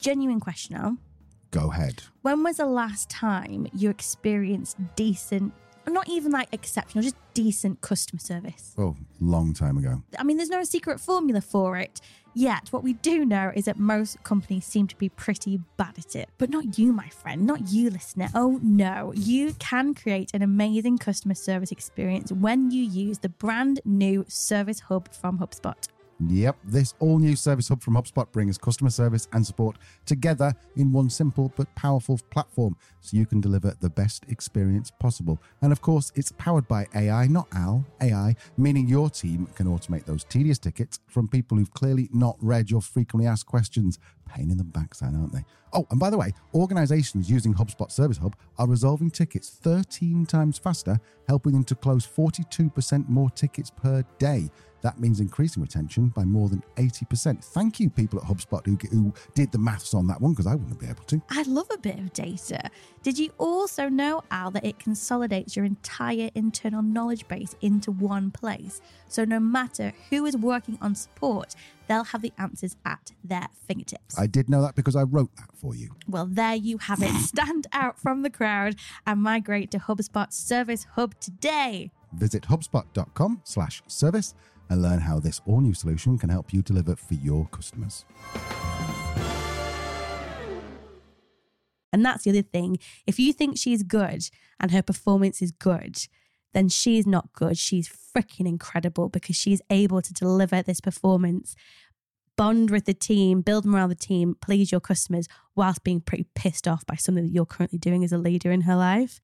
Genuine question now. Go ahead. When was the last time you experienced decent, not even like exceptional, just decent customer service? Oh, long time ago. I mean, there's no secret formula for it. Yet, what we do know is that most companies seem to be pretty bad at it. But not you, my friend, not you, listener. Oh no, you can create an amazing customer service experience when you use the brand new Service Hub from HubSpot. Yep, this all-new Service Hub from HubSpot brings customer service and support together in one simple but powerful platform so you can deliver the best experience possible. And of course, it's powered by AI, not Al, AI, meaning your team can automate those tedious tickets from people who've clearly not read your frequently asked questions. Pain in the backside, aren't they? Oh, and by the way, organizations using HubSpot Service Hub are resolving tickets 13 times faster, helping them to close 42% more tickets per day. That means increasing retention by more than 80%. Thank you, people at HubSpot who did the maths on that one, because I wouldn't be able to. I love a bit of data. Did you also know, Al, that it consolidates your entire internal knowledge base into one place? So no matter who is working on support, they'll have the answers at their fingertips. I did know that because I wrote that for you. Well, there you have it. Stand out from the crowd and migrate to HubSpot Service Hub today. Visit HubSpot.com/service and learn how this all-new solution can help you deliver for your customers. And that's the other thing. If you think she's good and her performance is good, then she's not good. She's freaking incredible because she's able to deliver this performance, bond with the team, build morale of the team, please your customers, whilst being pretty pissed off by something that you're currently doing as a leader in her life.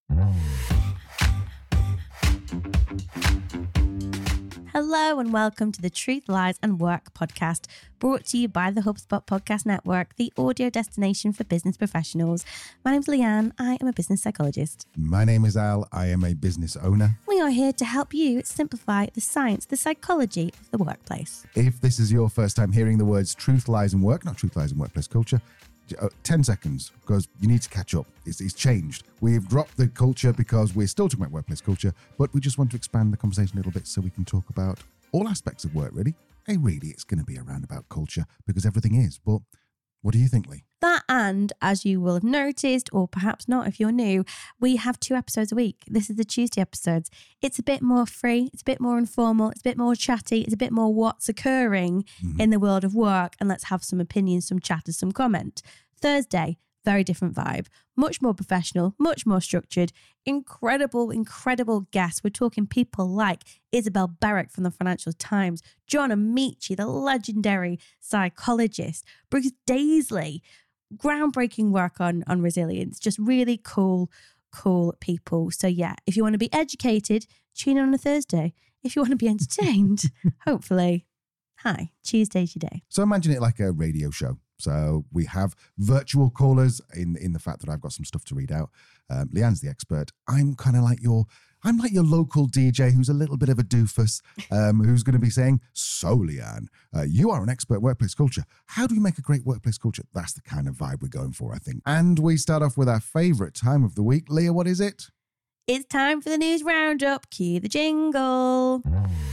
Hello and welcome to the Truth, Lies and Work podcast, brought to you by the HubSpot Podcast Network, the audio destination for business professionals. My name's Leanne. I am a business psychologist. My name is Al. I am a business owner. We are here to help you simplify the science, the psychology of the workplace. If this is your first time hearing the words truth, lies and work, not truth, lies and workplace culture, 10 seconds, because you need to catch up. It's changed. We've dropped the culture because we're still talking about workplace culture, but we just want to expand the conversation a little bit so we can talk about all aspects of work, really. Hey, really, it's going to be around about culture because everything is. But what do you think, Lee? That, and as you will have noticed, or perhaps not if you're new, we have 2 episodes a week. This is the Tuesday episodes. It's a bit more free, it's a bit more informal, it's a bit more chatty, it's a bit more what's occurring in the world of work, and let's have some opinions, some chatter, some comment. Thursday, very different vibe, much more professional, much more structured, incredible guests. We're talking people like Isabel Barrett from the Financial Times, John Amici, the legendary psychologist, Bruce Daisley, groundbreaking work on resilience, just really cool people. So yeah, if you want to be educated, tune in on a Thursday. If you want to be entertained, hopefully, hi, Tuesday's your day. So imagine it like a radio show. So we have virtual callers in the fact that I've got some stuff to read out. Leanne's the expert. I'm like your local DJ who's a little bit of a doofus, who's going to be saying, so Leanne, you are an expert at workplace culture. How do you make a great workplace culture? That's the kind of vibe we're going for, I think. And we start off with our favorite time of the week. Leah, what is it? It's time for the news roundup. Cue the jingle.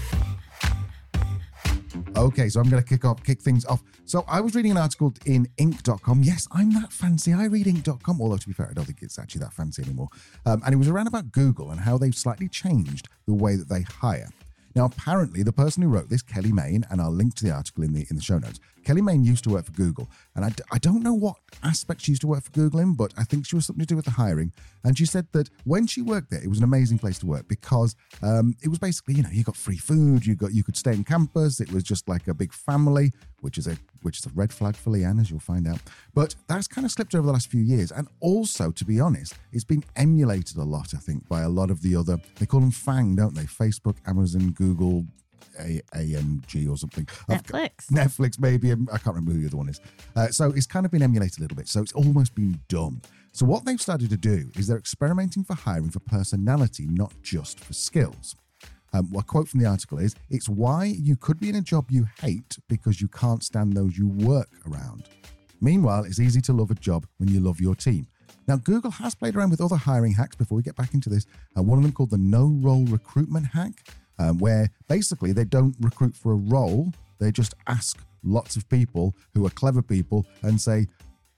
Okay, so I'm going to kick things off. So I was reading an article in Inc.com. Yes, I'm that fancy. I read Inc.com, although to be fair, I don't think it's actually that fancy anymore. And it was around about Google and how they've slightly changed the way that they hire. Now, apparently, the person who wrote this, Kelly Main, and I'll link to the article in the show notes. Kelly Main used to work for Google, and I don't know what aspect she used to work for Google in, but I think she was something to do with the hiring. And she said that when she worked there, it was an amazing place to work because it was basically, you got free food, you could stay on campus. It was just like a big family, which is a red flag for Leanne, as you'll find out. But that's kind of slipped over the last few years. And also, to be honest, it's been emulated a lot, I think, by a lot of the other, they call them FANG, don't they? Facebook, Amazon, Google, AMG or something. Netflix, maybe. I can't remember who the other one is. So it's kind of been emulated a little bit. So it's almost been done. So what they've started to do is they're experimenting for hiring for personality, not just for skills. A quote from the article is, it's why you could be in a job you hate because you can't stand those you work around. Meanwhile, it's easy to love a job when you love your team. Now, Google has played around with other hiring hacks before we get back into this. One of them called the no-role recruitment hack, where basically they don't recruit for a role. They just ask lots of people who are clever people and say,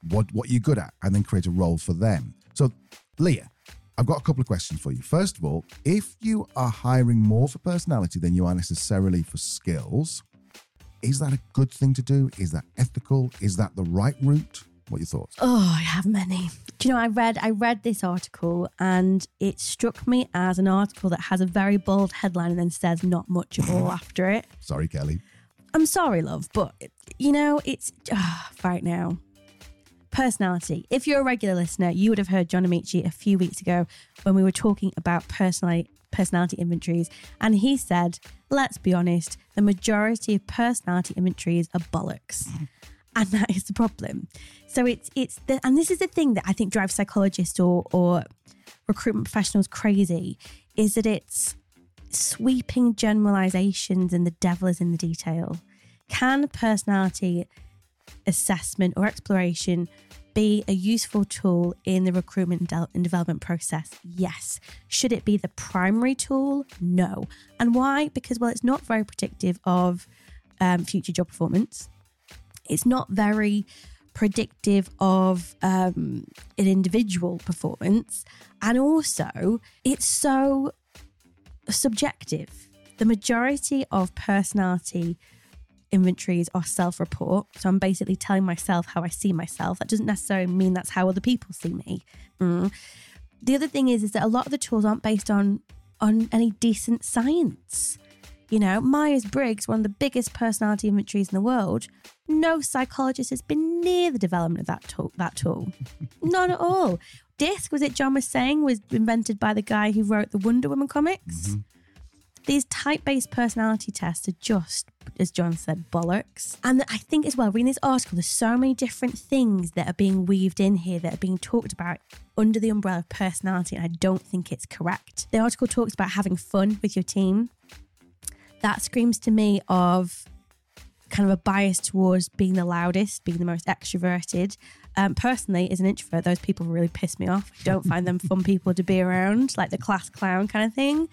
what you're good at, and then create a role for them. So, Leah, I've got a couple of questions for you. First of all, if you are hiring more for personality than you are necessarily for skills, is that a good thing to do? Is that ethical? Is that the right route? What are your thoughts? Oh, I have many. Do you know, I read this article and it struck me as an article that has a very bold headline and then says not much at all after it. Sorry, Kelly. I'm sorry, love, but, it's right now. Personality. If you're a regular listener, you would have heard John Amici a few weeks ago when we were talking about personality inventories. And he said, let's be honest, the majority of personality inventories are bollocks. And that is the problem. So and this is the thing that I think drives psychologists or recruitment professionals crazy, is that it's sweeping generalizations and the devil is in the detail. Can personality assessment or exploration be a useful tool in the recruitment and development process? Yes. Should it be the primary tool? No. And why? Because, well, it's not very predictive of future job performance. It's not very predictive of an individual performance. And also, it's so subjective. The majority of personality inventories are self-report. So I'm basically telling myself how I see myself. That doesn't necessarily mean that's how other people see me. The other thing is that a lot of the tools aren't based on any decent science. Myers-Briggs, one of the biggest personality inventories in the world, no psychologist has been near the development of that tool. None at all. DISC, was it John was saying, was invented by the guy who wrote the Wonder Woman comics. Mm-hmm. These type-based personality tests are just, as John said, bollocks. And I think as well, reading this article, there's so many different things that are being weaved in here that are being talked about under the umbrella of personality, and I don't think it's correct. The article talks about having fun with your team. That screams to me of kind of a bias towards being the loudest, being the most extroverted. Personally, as an introvert, those people really piss me off. I don't find them fun people to be around, like the class clown kind of thing.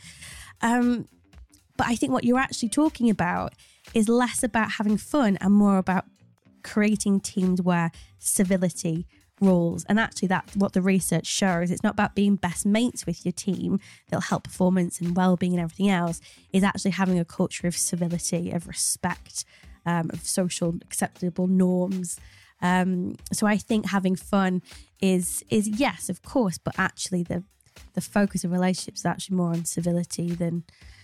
But I think what you're actually talking about is less about having fun and more about creating teams where civility rules. And actually that's what the research shows. It's not about being best mates with your team that'll help performance and well-being and everything else. Is actually having a culture of civility, of respect, of social acceptable norms. So I think having fun is yes, of course, but actually the focus of relationships is actually more on civility than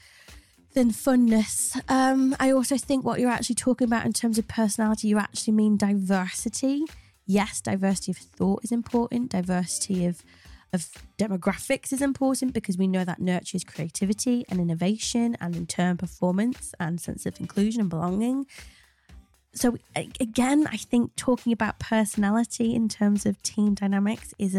funness. I also think what you're actually talking about in terms of personality, you actually mean diversity. Yes, diversity of thought is important. Diversity of demographics is important because we know that nurtures creativity and innovation and in turn performance and sense of inclusion and belonging. So again, I think talking about personality in terms of team dynamics is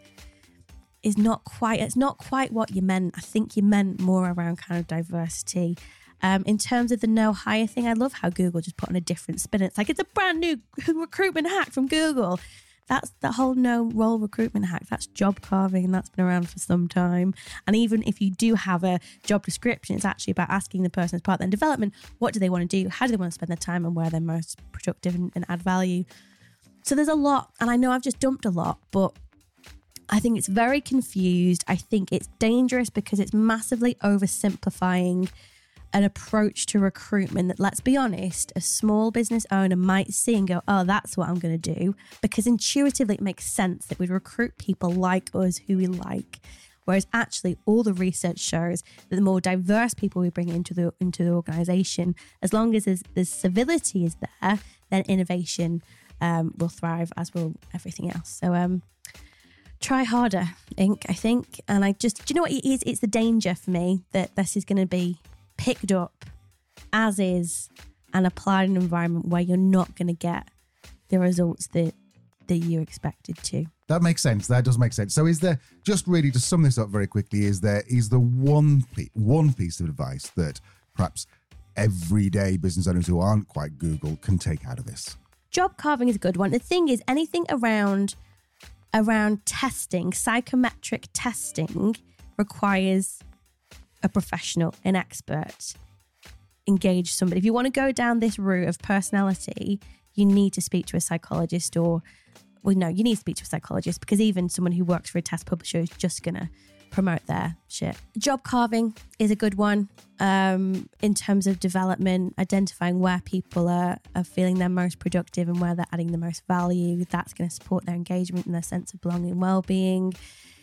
not quite what you meant. I think you meant more around kind of diversity. In terms of the no hire thing, I love how Google just put on a different spin. It's like, it's a brand new recruitment hack from Google. That's the whole no role recruitment hack. That's job carving. That's been around for some time. And even if you do have a job description, it's actually about asking the person as part of their development, what do they want to do? How do they want to spend their time and where they're most productive and add value? So there's a lot. And I know I've just dumped a lot, but I think it's very confused. I think it's dangerous because it's massively oversimplifying an approach to recruitment that, let's be honest, a small business owner might see and go, oh, that's what I'm going to do. Because intuitively it makes sense that we recruit people like us who we like. Whereas actually all the research shows that the more diverse people we bring into the organisation, as long as there's civility is there, then innovation will thrive, as will everything else. So try harder, Inc., I think. And do you know what it is? It's the danger for me that this is going to be picked up as is and applied in an environment where you're not going to get the results that you expected to. That makes sense. That does make sense. So is there, just really to sum this up very quickly, is there one piece of advice that perhaps everyday business owners who aren't quite Google can take out of this? Job carving is a good one. The thing is, anything around testing, psychometric testing, requires a professional, an expert, engage somebody. If you want to go down this route of personality, you need to speak to a psychologist or well, no, you need to speak to a psychologist, because even someone who works for a test publisher is just going to promote their shit. Job carving is a good one in terms of development, identifying where people are feeling their most productive and where they're adding the most value. That's going to support their engagement and their sense of belonging and well-being.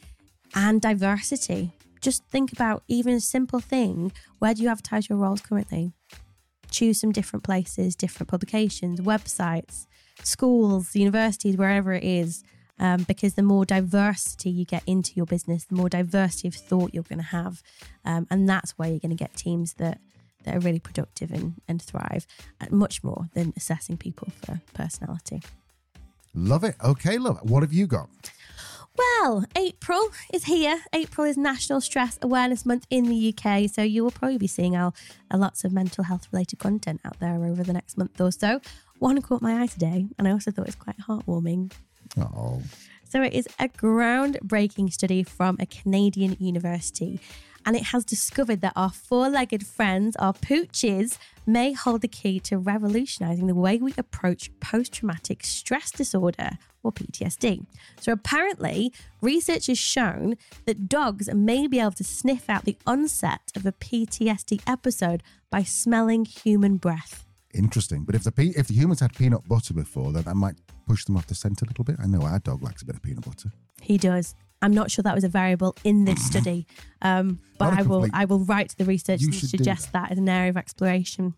And diversity. Just think about even a simple thing. Where do you advertise your roles currently? Choose some different places, different publications, websites, schools, universities, wherever it is. Because the more diversity you get into your business, the more diversity of thought you're going to have. And that's where you're going to get teams that are really productive and thrive, much more than assessing people for personality. Love it. Okay, love it. What have you got? Well, April is here. April is National Stress Awareness Month in the UK. So you will probably be seeing lots of mental health related content out there over the next month or so. One caught my eye today, and I also thought it was quite heartwarming. Oh. So it is a groundbreaking study from a Canadian university, and it has discovered that our four-legged friends, our pooches, may hold the key to revolutionising the way we approach post-traumatic stress disorder, or PTSD. So apparently, research has shown that dogs may be able to sniff out the onset of a PTSD episode by smelling human breath. Interesting. But if the humans had peanut butter before, then that might push them off the scent a little bit. I know our dog likes a bit of peanut butter. He does. I'm not sure that was a variable in this study, but I will write to the researchers and suggest that as an area of exploration.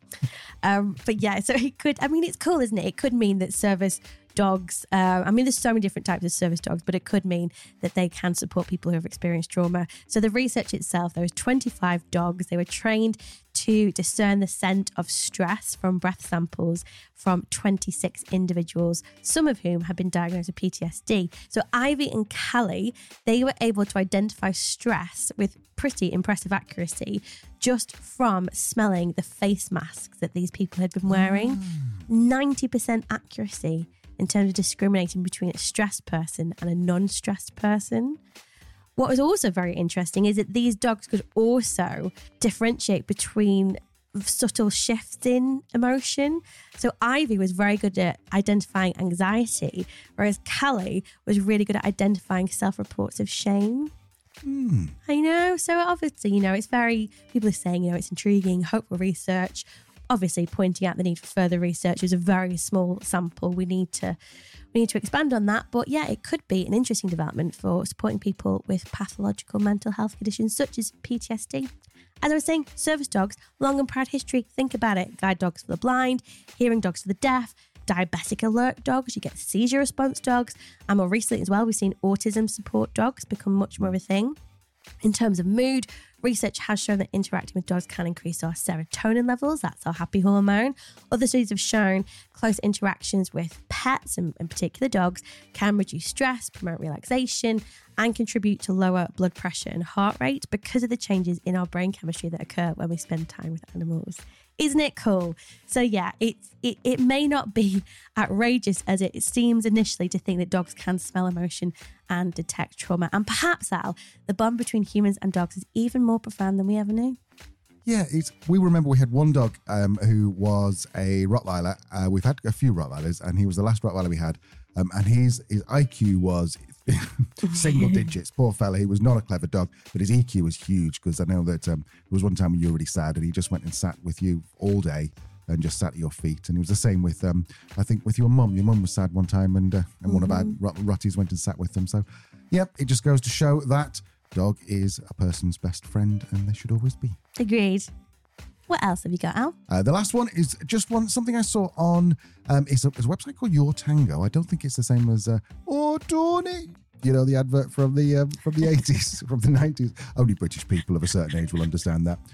But yeah, so it could, it's cool, isn't it? It could mean that service dogs, there's so many different types of service dogs, but it could mean that they can support people who have experienced trauma. So the research itself, there was 25 dogs. They were trained to discern the scent of stress from breath samples from 26 individuals, some of whom had been diagnosed with PTSD. So Ivy and Callie, they were able to identify stress with pretty impressive accuracy just from smelling the face masks that these people had been wearing. 90% accuracy in terms of discriminating between a stressed person and a non-stressed person. What was also very interesting is that these dogs could also differentiate between subtle shifts in emotion. So Ivy was very good at identifying anxiety, whereas Callie was really good at identifying self-reports of shame. I know. So obviously, it's very, people are saying, it's intriguing, hopeful research. Obviously pointing out the need for further research. Is a very small sample. We need to expand on that. But yeah, it could be an interesting development for supporting people with pathological mental health conditions such as PTSD. As I was saying, service dogs, long and proud history. Think about it. Guide dogs for the blind, hearing dogs for the deaf, diabetic alert dogs, you get seizure response dogs. And more recently as well, we've seen autism support dogs become much more of a thing. In terms of mood, research has shown that interacting with dogs can increase our serotonin levels. That's our happy hormone. Other studies have shown close interactions with pets, and in particular dogs, can reduce stress, promote relaxation, and contribute to lower blood pressure and heart rate because of the changes in our brain chemistry that occur when we spend time with animals. Isn't it cool? So yeah, it may not be outrageous as it seems initially to think that dogs can smell emotion and detect trauma. And perhaps, Al, the bond between humans and dogs is even more profound than we ever knew. Yeah, we remember we had one dog who was a Rottweiler. We've had a few Rottweilers, and he was the last Rottweiler we had. And his IQ was single digits. Poor fella. He was not a clever dog, but his EQ was huge, because I know that there was one time when you were really sad and he just went and sat with you all day and just sat at your feet. And it was the same with, I think, with your mum. Your mum was sad one time, and one of our Rotties went and sat with them. So, yep, it just goes to show that dog is a person's best friend, and they should always be. Agreed. What else have you got, Al? The last one is just something I saw on, it's a website called Your Tango. I don't think it's the same as Oh Tony. The advert from the 80s, from the 90s. Only British people of a certain age will understand that.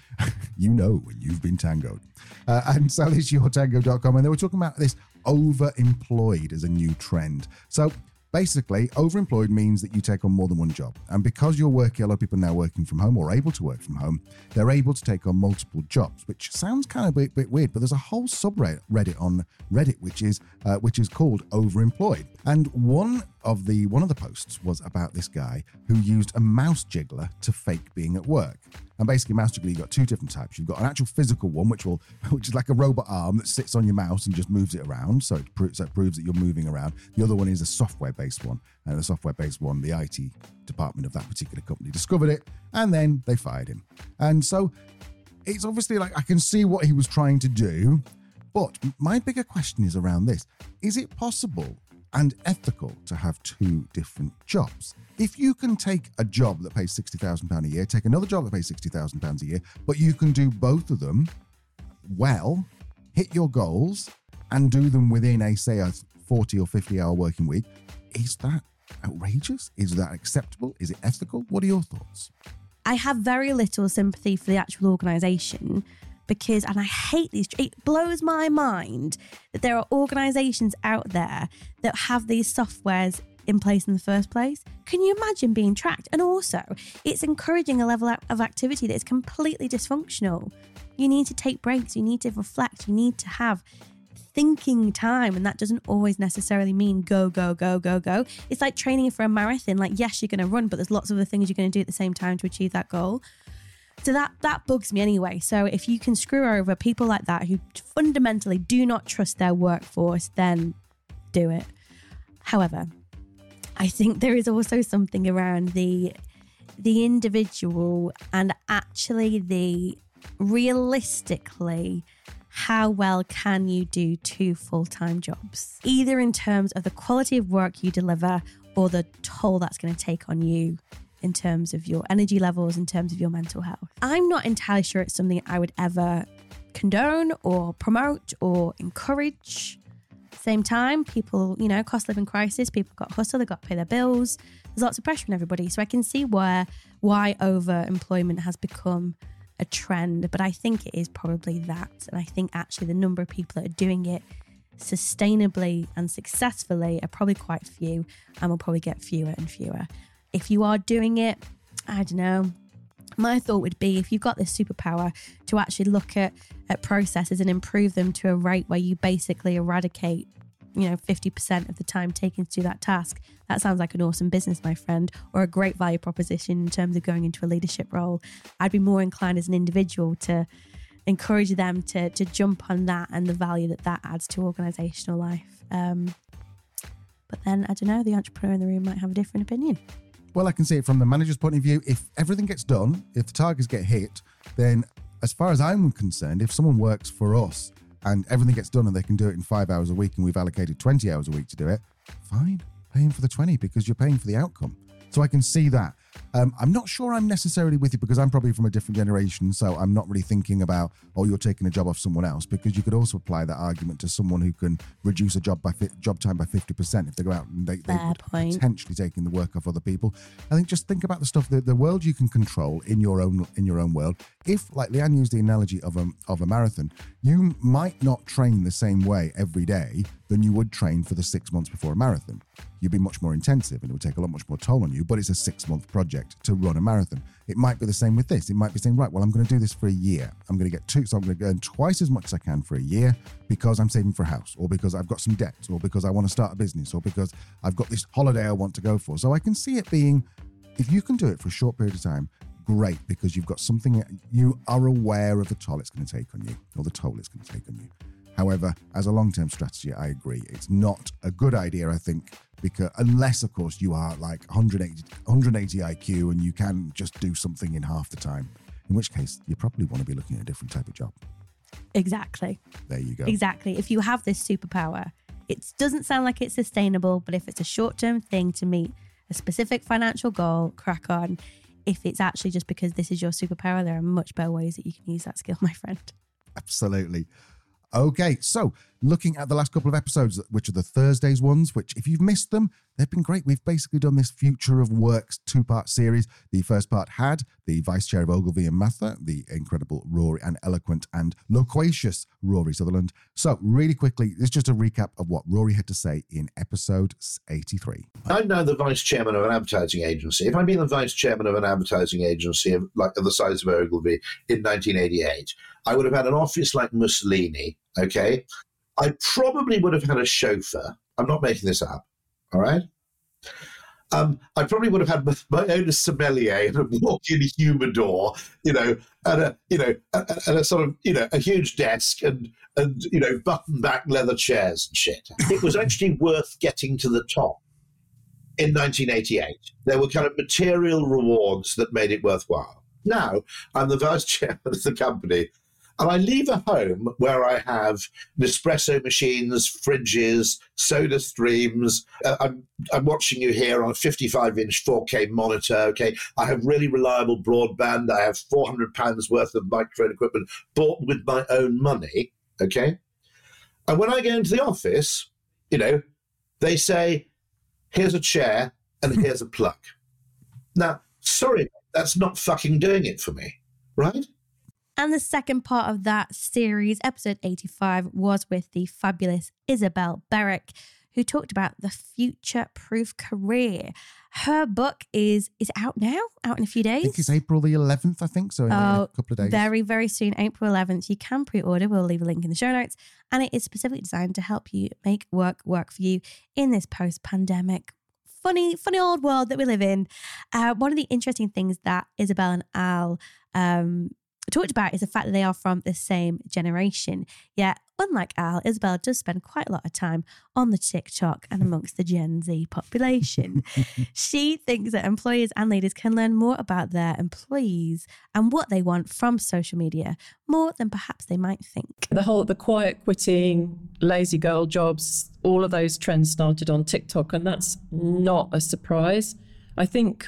When you've been tangoed. And so it's yourtango.com, and they were talking about this overemployed as a new trend. So basically, overemployed means that you take on more than one job. And because you're working, a lot of people now working from home or able to work from home, they're able to take on multiple jobs, which sounds kind of a bit weird, but there's a whole subreddit on Reddit, which is called Overemployed. And one of one of the posts was about this guy who used a mouse jiggler to fake being at work. And basically, mouse jiggler, you've got two different types. You've got an actual physical one, which is like a robot arm that sits on your mouse and just moves it around. So it proves that you're moving around. The other one is a software-based one. And the software-based one, the IT department of that particular company discovered it, and then they fired him. And so it's obviously like I can see what he was trying to do, but my bigger question is around this. Is it possible and ethical to have two different jobs? If you can take a job that pays £60,000 a year, take another job that pays £60,000 a year, but you can do both of them well, hit your goals, and do them within a 40 or 50 hour working week, is that outrageous? Is that acceptable? Is it ethical? What are your thoughts? I have very little sympathy for the actual organisation because, and I hate these, it blows my mind that there are organisations out there that have these softwares in place in the first place. Can you imagine being tracked? And also, it's encouraging a level of activity that is completely dysfunctional. You need to take breaks, you need to reflect, you need to have thinking time, and that doesn't always necessarily mean go. It's like training for a marathon. Like, yes, you're going to run, but there's lots of other things you're going to do at the same time to achieve that goal. So that bugs me anyway. So if you can screw over people like that who fundamentally do not trust their workforce, then do it. However, I think there is also something around the individual and actually the realistically, how well can you do two full-time jobs? Either in terms of the quality of work you deliver or the toll that's going to take on you in terms of your energy levels, in terms of your mental health. I'm not entirely sure it's something I would ever condone or promote or encourage. Same time, people, cost of living crisis, people got to hustle, they've got to pay their bills. There's lots of pressure on everybody. So I can see why overemployment has become a trend, but I think it is probably that. And I think actually the number of people that are doing it sustainably and successfully are probably quite few, and will probably get fewer and fewer. If you are doing it, I don't know. My thought would be, if you've got this superpower to actually look at processes and improve them to a rate where you basically eradicate 50% of the time taken to do that task, that sounds like an awesome business, my friend, or a great value proposition in terms of going into a leadership role. I'd be more inclined as an individual to encourage them to jump on that and the value that adds to organisational life. But then, I don't know, the entrepreneur in the room might have a different opinion. Well, I can see it from the manager's point of view. If everything gets done, if the targets get hit, then as far as I'm concerned, if someone works for us and everything gets done and they can do it in 5 hours a week and we've allocated 20 hours a week to do it, fine, pay them for the 20 because you're paying for the outcome. So I can see that. I'm not sure I'm necessarily with you because I'm probably from a different generation, so I'm not really thinking about, you're taking a job off someone else, because you could also apply that argument to someone who can reduce a job time by 50% if they go out and they're potentially taking the work off other people. I think just think about the stuff, the world you can control in your own world. If, like Leanne used the analogy of a marathon, you might not train the same way every day than you would train for the 6 months before a marathon. You'd be much more intensive and it would take a lot much more toll on you, but it's a 6-month project to run a marathon. It might be the same with this. It might be saying, right, well, I'm going to do this for a year. I'm going to get so I'm going to earn twice as much as I can for a year because I'm saving for a house, or because I've got some debt, or because I want to start a business, or because I've got this holiday I want to go for. So I can see it being, if you can do it for a short period of time, great, because you've got something, you are aware of the toll it's going to take on you, or the toll it's going to take on you. However, as a long-term strategy, I agree. It's not a good idea, I think, because unless, of course, you are like 180 IQ and you can just do something in half the time, in which case you probably want to be looking at a different type of job. Exactly. There you go. Exactly. If you have this superpower, it doesn't sound like it's sustainable, but if it's a short-term thing to meet a specific financial goal, crack on. If it's actually just because this is your superpower, there are much better ways that you can use that skill, my friend. Absolutely. Okay, so looking at the last couple of episodes, which are the Thursdays ones, which if you've missed them, they've been great. We've basically done this Future of Works 2-part series. The first part had the Vice Chair of Ogilvy and Mather, the incredible Rory, and eloquent and loquacious Rory Sutherland. So really quickly, it's just a recap of what Rory had to say in episode 83. I'm now the Vice Chairman of an advertising agency. If I'd been the Vice Chairman of an advertising agency of the size of Ogilvy in 1988, I would have had an office like Mussolini, okay? I probably would have had a chauffeur. I'm not making this up, all right? I probably would have had my own sommelier and a walk-in humidor, and a sort of, a huge desk and button-back leather chairs and shit. It was actually worth getting to the top in 1988. There were kind of material rewards that made it worthwhile. Now, I'm the vice chairman of the company, and I leave a home where I have Nespresso machines, fridges, soda streams. I'm watching you here on a 55-inch 4K monitor, okay? I have really reliable broadband. I have £400 worth of microphone equipment bought with my own money, okay? And when I go into the office, they say, here's a chair and here's a plug. Now, sorry, that's not fucking doing it for me, right? And the second part of that series, episode 85, was with the fabulous Isabel Berwick, who talked about the future-proof career. Her book is out now, out in a few days. I think it's April the 11th, I think, so in a couple of days. Very, very soon, April 11th. You can pre-order. We'll leave a link in the show notes. And it is specifically designed to help you make work for you in this post-pandemic funny old world that we live in. One of the interesting things that Isabel and Al talked about is the fact that they are from the same generation. Yet, unlike Al, Isabel does spend quite a lot of time on the TikTok and amongst the Gen Z population. She thinks that employers and leaders can learn more about their employees and what they want from social media, more than perhaps they might think. The quiet quitting, lazy girl jobs, all of those trends started on TikTok, and that's not a surprise. I think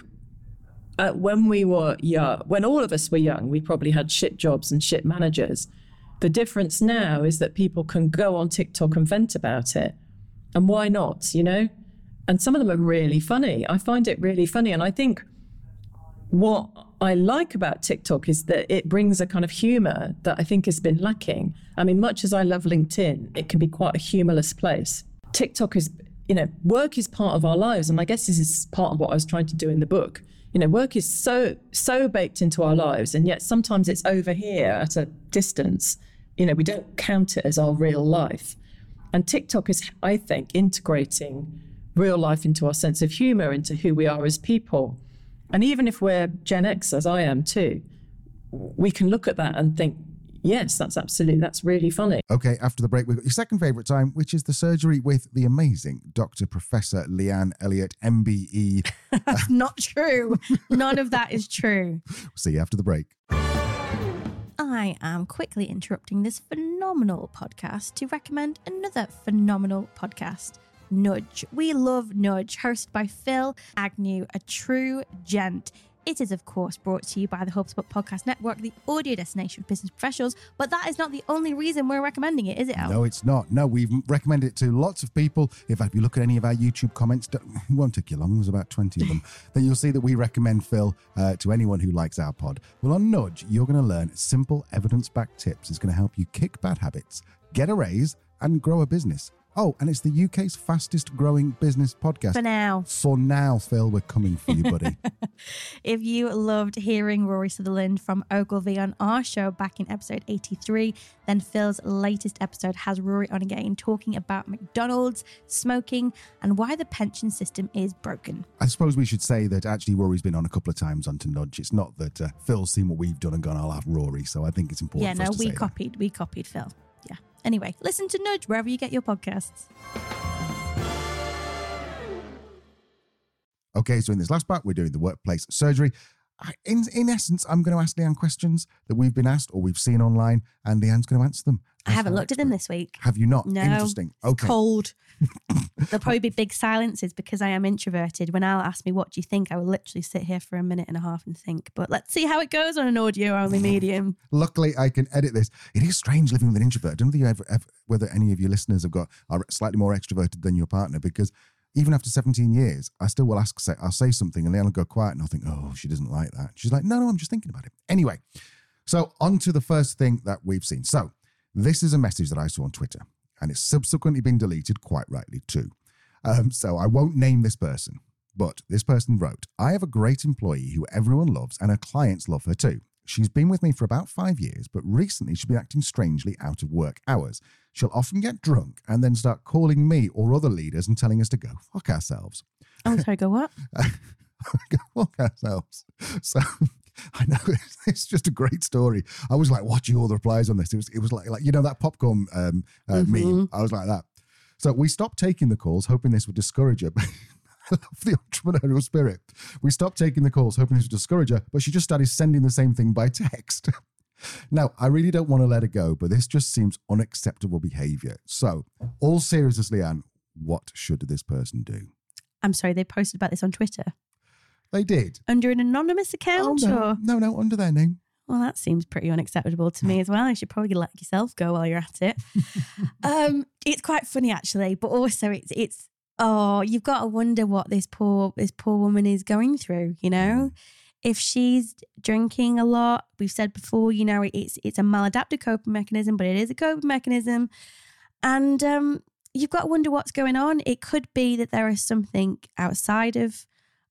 when we were young, when all of us were young, we probably had shit jobs and shit managers. The difference now is that people can go on TikTok and vent about it. And why not, And some of them are really funny. I find it really funny. And I think what I like about TikTok is that it brings a kind of humor that I think has been lacking. I mean, much as I love LinkedIn, it can be quite a humorless place. TikTok is, work is part of our lives. And I guess this is part of what I was trying to do in the book. Work is so baked into our lives, and yet sometimes it's over here at a distance. We don't count it as our real life. And TikTok is, I think, integrating real life into our sense of humor, into who we are as people. And even if we're Gen X, as I am too, we can look at that and think, yes, that's really funny. Okay, after the break, we've got your second favourite time, which is the surgery with the amazing Dr. Professor Leanne Elliott, MBE. That's not true. None of that is true. See you after the break. I am quickly interrupting this phenomenal podcast to recommend another phenomenal podcast, Nudge. We love Nudge, hosted by Phil Agnew, a true gent. It is, of course, brought to you by the HubSpot Podcast Network, the audio destination for business professionals. But that is not the only reason we're recommending it, is it, Al? No, it's not. No, we've recommended it to lots of people. In fact, if you look at any of our YouTube comments, it won't take you long. There's about 20 of them. Then you'll see that we recommend Phil to anyone who likes our pod. Well, on Nudge, you're going to learn simple evidence-backed tips. It's going to help you kick bad habits, get a raise, and grow a business. Oh, and it's the UK's fastest growing business podcast. For now, Phil, we're coming for you, buddy. If you loved hearing Rory Sutherland from Ogilvy on our show back in episode 83, then Phil's latest episode has Rory on again talking about McDonald's, smoking, and why the pension system is broken. I suppose we should say that actually Rory's been on a couple of times onto Nudge. It's not that Phil's seen what we've done and gone, I'll have Rory. So I think it's important for us to say that. We copied Phil. Yeah. Anyway, listen to Nudge wherever you get your podcasts. Okay, so in this last part, we're doing the workplace surgery. In essence, I'm going to ask Leanne questions that we've been asked or we've seen online, and Leanne's going to answer them. I haven't looked at them this week. Have you not? No. Interesting. Okay. Cold. There'll probably be big silences because I am introverted. When Al asks me, what do you think? I will literally sit here for a minute and a half and think. But let's see how it goes on an audio-only medium. Luckily, I can edit this. It is strange living with an introvert. I don't know whether any of your listeners are slightly more extroverted than your partner, because even after 17 years, I still will I'll say something and Leanne will go quiet and I'll think, oh, she doesn't like that. She's like, no, I'm just thinking about it. Anyway, so on to the first thing that we've seen. So this is a message that I saw on Twitter, and it's subsequently been deleted, quite rightly too. So I won't name this person, but this person wrote, I have a great employee who everyone loves and her clients love her too. She's been with me for about 5 years, but recently she's been acting strangely out of work hours. She'll often get drunk and then start calling me or other leaders and telling us to go fuck ourselves. Oh, sorry, go what? Go fuck ourselves. So I know it's just a great story. I was like watching all the replies on this. It was like you know that popcorn meme. I was like that. So we stopped taking the calls, hoping this would discourage her. I love the entrepreneurial spirit. We stopped taking the calls, hoping this would discourage her, but she just started sending the same thing by text. Now, I really don't want to let her go, but this just seems unacceptable behavior. So, all seriously, Leanne, what should this person do? I'm sorry, they posted about this on Twitter. They did. Under an anonymous account? Oh, no, under their name. Well, that seems pretty unacceptable to me as well. You should probably let yourself go while you're at it. It's quite funny, actually, but also it's you've got to wonder what this poor woman is going through, you know? If she's drinking a lot, we've said before, you know, it's a maladaptive coping mechanism, but it is a coping mechanism. And you've got to wonder what's going on. It could be that there is something outside of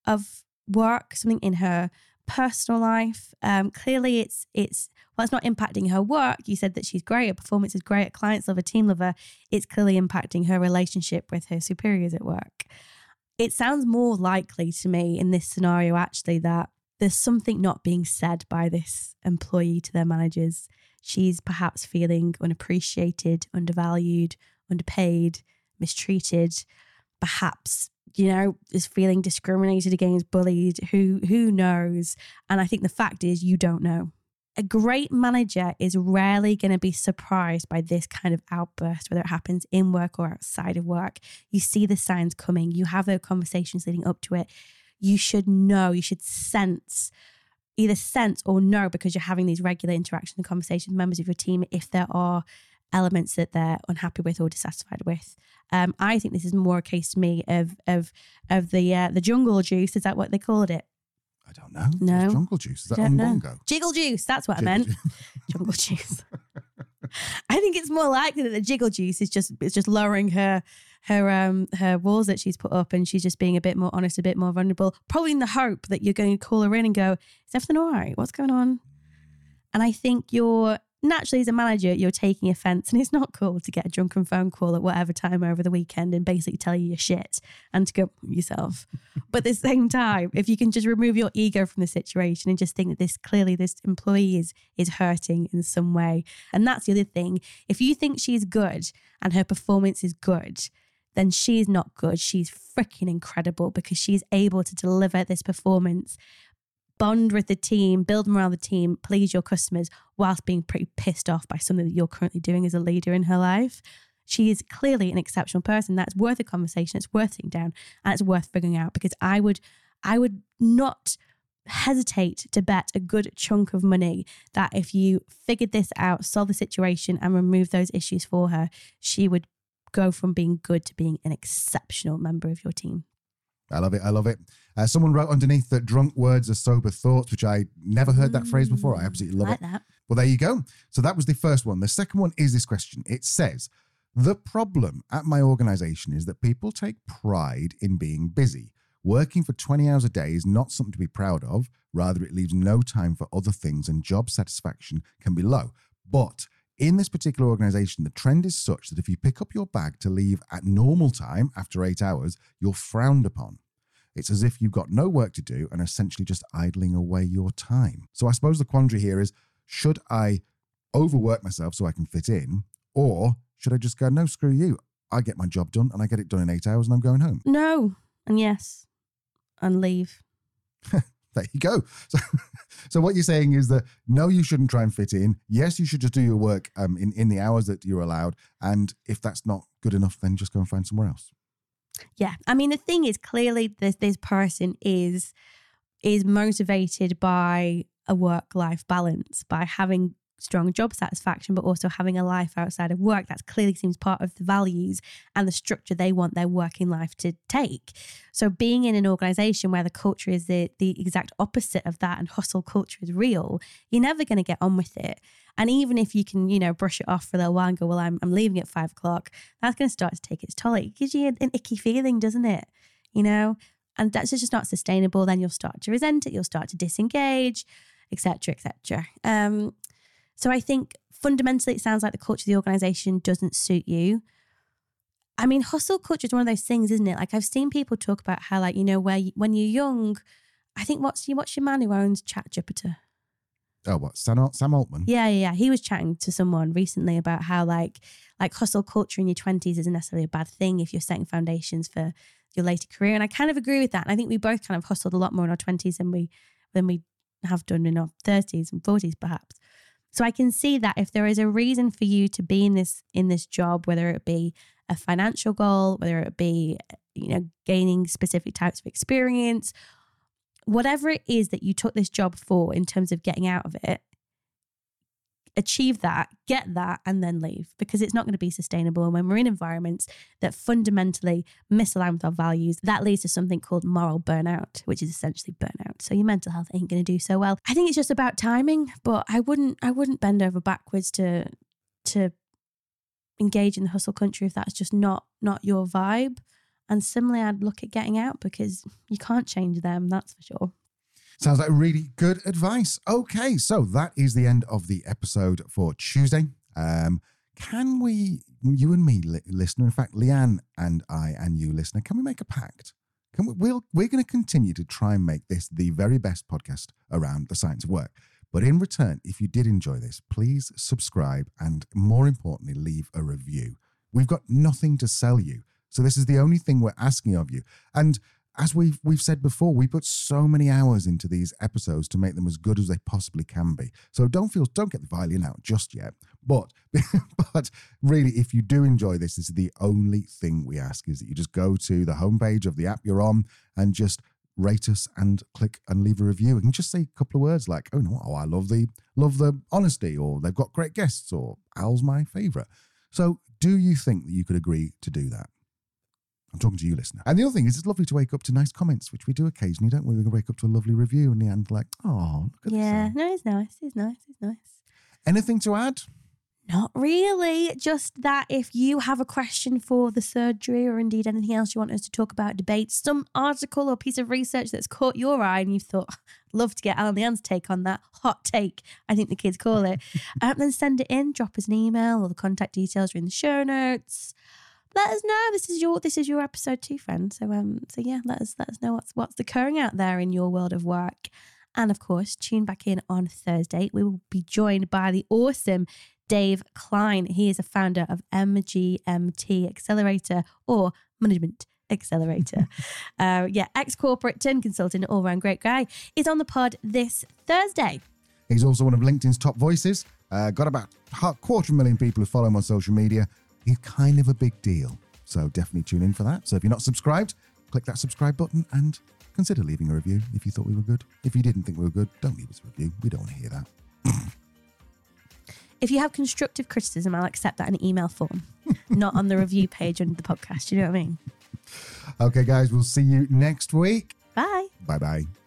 work, something in her personal life. Clearly it's not impacting her work. You said that she's great, her performance is great, clients love her, team love her. It's clearly impacting her relationship with her superiors at work. It sounds more likely to me in this scenario actually that there's something not being said by this employee to their managers. She's perhaps feeling unappreciated, undervalued, underpaid, mistreated, perhaps, you know, is feeling discriminated against, bullied, who knows? And I think the fact is you don't know. A great manager is rarely going to be surprised by this kind of outburst, whether it happens in work or outside of work. You see the signs coming. You have those conversations leading up to it. You should know, you should either sense or know, because you're having these regular interactions and conversations with members of your team, if there are elements that they're unhappy with or dissatisfied with. I think this is more a case to me of the jungle juice. Is that what they called it? I don't know. No. What's jungle juice? Is that on Bongo? Jiggle juice. That's what I meant. Jungle juice. I think it's more likely that the jiggle juice is just lowering her walls that she's put up, and she's just being a bit more honest, a bit more vulnerable, probably in the hope that you're going to call her in and go, is everything all right? What's going on? And I think naturally as a manager, you're taking offense, and it's not cool to get a drunken phone call at whatever time over the weekend and basically tell you your shit and to go yourself. But at the same time, if you can just remove your ego from the situation and just think that this employee is hurting in some way. And that's the other thing. If you think she's good and her performance is good, then she's not good. She's freaking incredible because she's able to deliver this performance, bond with the team, build morale of the team, please your customers, whilst being pretty pissed off by something that you're currently doing as a leader in her life. She is clearly an exceptional person. That's worth a conversation. It's worth sitting down, and it's worth figuring out, because I would not hesitate to bet a good chunk of money that if you figured this out, solve the situation and remove those issues for her, she would go from being good to being an exceptional member of your team. I love it. Someone wrote underneath that drunk words are sober thoughts, which I never heard that phrase before. I absolutely love it. That. Well, there you go. So that was the first one. The second one is this question. It says, the problem at my organization is that people take pride in being busy. Working for 20 hours a day is not something to be proud of. Rather, it leaves no time for other things, and job satisfaction can be low. But in this particular organization, the trend is such that if you pick up your bag to leave at normal time after 8 hours, you're frowned upon. It's as if you've got no work to do and essentially just idling away your time. So I suppose the quandary here is, should I overwork myself so I can fit in? Or should I just go, no, screw you. I get my job done and I get it done in 8 hours and I'm going home. No, and yes, and leave. There you go. So what you're saying is that no, you shouldn't try and fit in. Yes, you should just do your work in the hours that you're allowed. And if that's not good enough, then just go and find somewhere else. Yeah. I mean, the thing is, clearly this person is motivated by a work-life balance, by having strong job satisfaction, but also having a life outside of work. That clearly seems part of the values and the structure they want their working life to take. So being in an organization where the culture is the exact opposite of that, and hustle culture is real, you're never going to get on with it. And even if you can, brush it off for a little while and go, well, I'm leaving at 5 o'clock, that's going to start to take its toll. It gives you an icky feeling, doesn't it? And that's just not sustainable. Then you'll start to resent it. You'll start to disengage, etc., etc. So I think fundamentally, it sounds like the culture of the organization doesn't suit you. I mean, hustle culture is one of those things, isn't it? Like, I've seen people talk about how, like, you know, when you're young, I think what's your man who owns ChatJupiter? Oh, what? Sam Altman? Yeah. He was chatting to someone recently about how like hustle culture in your 20s isn't necessarily a bad thing if you're setting foundations for your later career. And I kind of agree with that. And I think we both kind of hustled a lot more in our 20s than we have done in our 30s and 40s, perhaps. So I can see that if there is a reason for you to be in this job, whether it be a financial goal, whether it be, you know, gaining specific types of experience, whatever it is that you took this job for in terms of getting out of it, achieve that, get that, and then leave, because it's not going to be sustainable. And when we're in environments that fundamentally misalign with our values, that leads to something called moral burnout, which is essentially burnout. So your mental health ain't going to do so well. I think it's just about timing, but I wouldn't bend over backwards to engage in the hustle country if that's just not your vibe. And similarly, I'd look at getting out, because you can't change them, that's for sure. Sounds like really good advice. Okay, so that is the end of the episode for Tuesday. Can we, you and me, listener, in fact, Leanne and I and you, listener, can we make a pact? We're going to continue to try and make this the very best podcast around the science of work. But in return, if you did enjoy this, please subscribe and, more importantly, leave a review. We've got nothing to sell you, so this is the only thing we're asking of you. And as we've said before, we put so many hours into these episodes to make them as good as they possibly can be. So don't get the violin out just yet. But really, if you do enjoy this is the only thing we ask, is that you just go to the homepage of the app you're on and just rate us and click and leave a review. And just say a couple of words like, I love the honesty, or they've got great guests, or Al's my favourite. So do you think that you could agree to do that? I'm talking to you, listener. And the other thing is, it's lovely to wake up to nice comments, which we do occasionally, don't we? We can wake up to a lovely review and Leanne's like, oh, look at this. Yeah, no, it's nice. Anything to add? Not really. Just that if you have a question for the surgery, or indeed anything else you want us to talk about, debate, some article or piece of research that's caught your eye and you've thought, love to get Al and Leanne's take on that, hot take, I think the kids call it, then send it in, drop us an email, or the contact details are in the show notes. Let us know. This is your episode too, friend. So yeah, let us know what's occurring out there in your world of work. And of course, tune back in on Thursday. We will be joined by the awesome Dave Klein. He is a founder of MGMT Accelerator, or Management Accelerator. Ex-corporate turned consultant, all-round great guy. Is on the pod this Thursday. He's also one of LinkedIn's top voices. Got about 250,000 people who follow him on social media. He's kind of a big deal. So definitely tune in for that. So if you're not subscribed, click that subscribe button and consider leaving a review if you thought we were good. If you didn't think we were good, don't leave us a review. We don't want to hear that. If you have constructive criticism, I'll accept that in an email form, not on the review page under the podcast. You know what I mean? Okay, guys, we'll see you next week. Bye. Bye-bye.